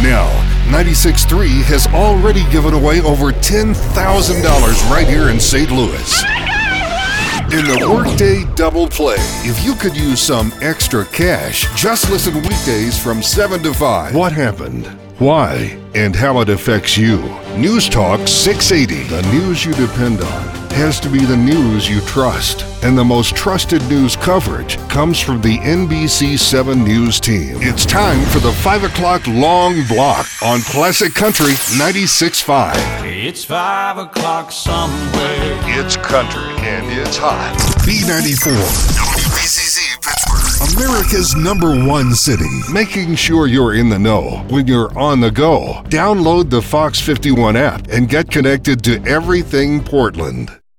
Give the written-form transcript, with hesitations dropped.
Now, 96.3 has already given away over $10,000 right here in St. Louis. In the Workday Double Play, if you could use some extra cash, just listen weekdays from 7 to 5. What happened? Why? And how it affects you. News Talk 680. The news you depend on has to be the news you trust. And the most trusted news coverage comes from the NBC 7 News team. It's time for the 5 o'clock long block on Classic Country 96.5. It's 5 o'clock somewhere. It's country and it's hot. B94. WBCC Pittsburgh. America's #1 city. Making sure you're in the know when you're on the go. Download the Fox 51 app and get connected to everything Portland.